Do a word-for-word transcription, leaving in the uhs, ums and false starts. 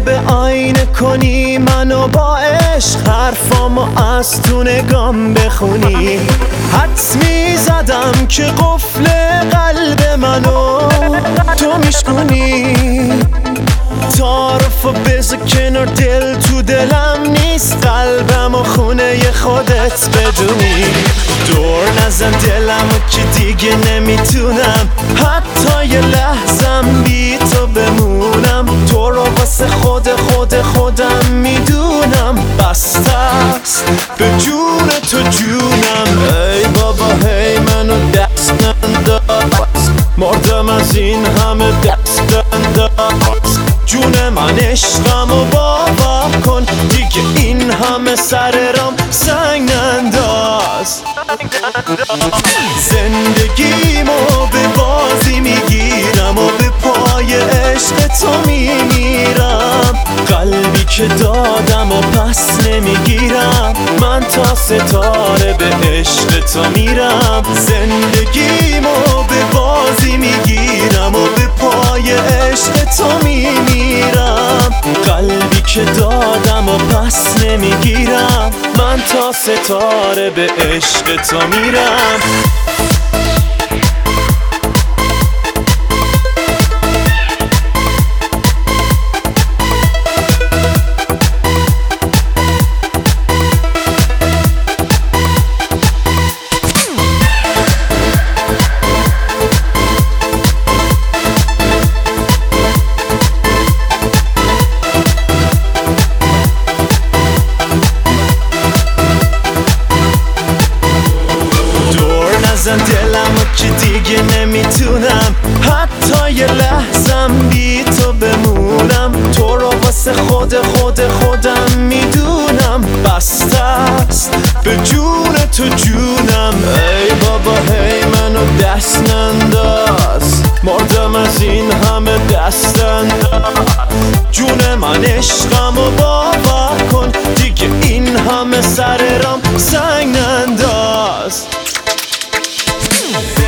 به آینه کنی منو با عشق، حرفامو از تو نگام بخونی. حدس میزدم که قفل قلب منو تو میشکنی. تعارفو بذار کنار، دل تو دلم نیست، قلبم و خونه خودت بدونی. دور نزن دلمو که دیگه نمیتونم حتی یه لحظم بی تو بمونم. تو رو واسه خود خود خودم میدونم، بسته است به جون تو جونم. ای بابا هی منو دست ننداز، مردم از این همه دست انداز. جون من عشقمو باور کن، دیگه این همه سر رام سنگ ننداز. زندگیمو به بازی میگیرم و به پای عشق تو میمیرم. قلبی که دادم و پس نمیگیرم، من تا ستاره به عشق تو میرم. زندگیمو به بازی میگیرم و به پای عشق تو میمیرم. قلبی که دادم و پس نمیگیرم، من تا ستاره به عشق تو میرم. دلمو که دیگه نمیتونم حتی یه لحظم بی تو بمونم. تو رو واسه خود خود خودم میدونم، بسته است به جون تو جونم. ای بابا هی منو دست ننداز، مردم از این همه دست انداز. جون من عشقمو باور کن، دیگه این همه سر رام سنگ ننداز.